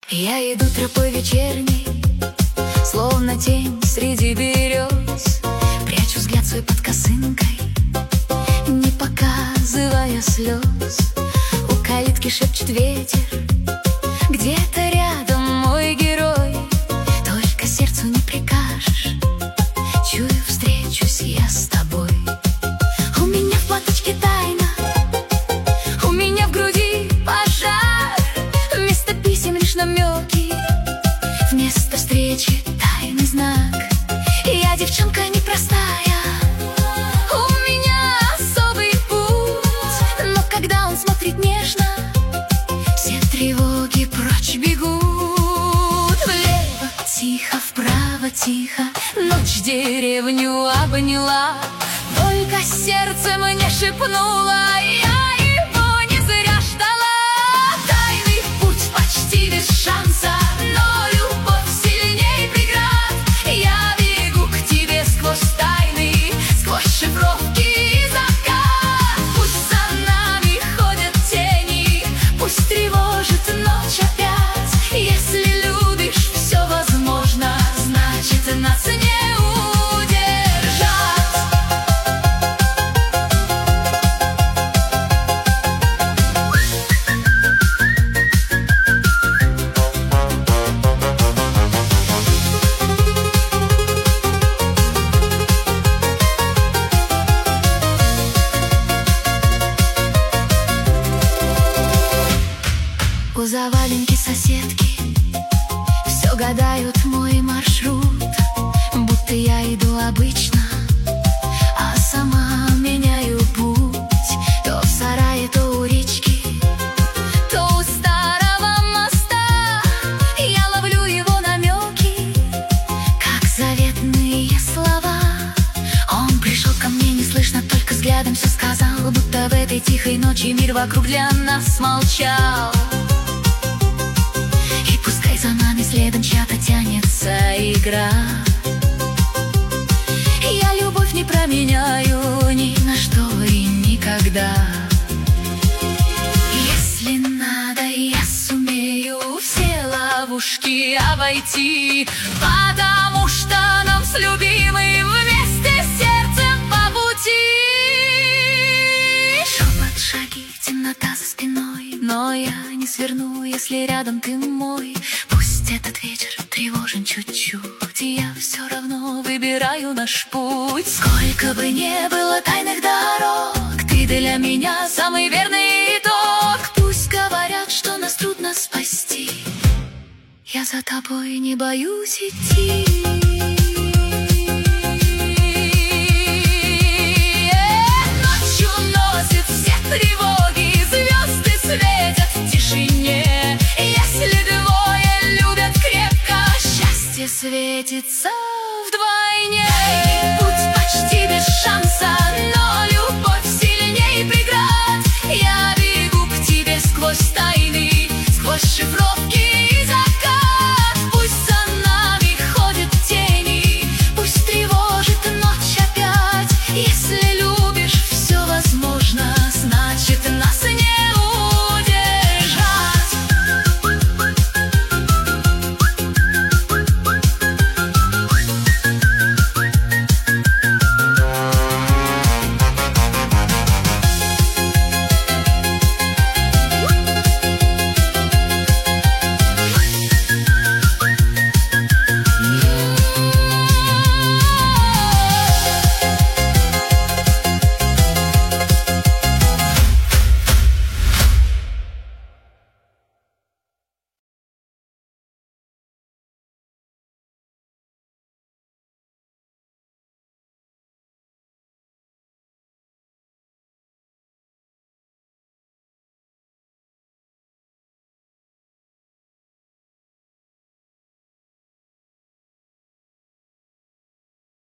Я иду тропой вечерней, словно тень среди берез. Прячу взгляд свой под косынкой, не показывая слез. У калитки шепчет ветер, где-то рядом мой герой. Только сердцу не прикажешь, чую, встречусь я с тобой. У меня в платочке тайна, у меня в груди пожар. Вместо писем лишь намеки, вместо встречи тайный знак. Я девчонка непростая, у меня особый путь. Но когда он смотрит нежно, все тревоги прочь бегут. Влево тихо, вправо тихо, ночь деревню обняла. Только сердце мне шепнуло, я его не зря ждала. Тайный путь почти без шанса, но любовь сильней преград. Я бегу к тебе сквозь тайны, сквозь шифровки и закат. Пусть за нами ходят тени, пусть тревожит ночь опять. Если любишь, все возможно, значит нас не удержать. У заваленки соседки все гадают мой маршрут, будто я иду обычно, а сама меняю путь. То в сарае, то у речки, то у старого моста. Я ловлю его намеки, как заветные слова. Он пришел ко мне неслышно, только взглядом все сказал, будто в этой тихой ночи мир вокруг для нас молчал. За нами следом чья-то тянется игра. Я любовь не променяю ни на что и никогда. Если надо, я сумею все ловушки обойти, потому что нам с любимой вместе сердцем по пути. Шепот, шаги, темнота за спиной, но я не сверну, если рядом ты мой. Пусть этот вечер тревожен чуть-чуть, я все равно выбираю наш путь. Сколько бы ни было тайных дорог, ты для меня самый верный итог. Пусть говорят, что нас трудно спасти, я за тобой не боюсь идти. Ночью носит все тревоги, звезды светят в тишине. Если двое любят крепко, счастье светится вдвойне.